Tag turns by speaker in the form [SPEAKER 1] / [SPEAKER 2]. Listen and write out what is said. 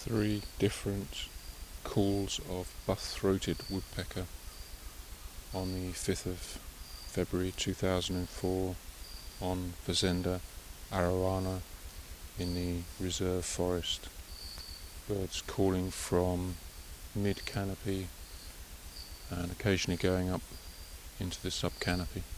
[SPEAKER 1] Three different calls of buff-throated woodpecker on the 5th of February 2004 on Fazenda Arawana in the reserve forest. Birds calling from mid-canopy and occasionally going up into the sub-canopy.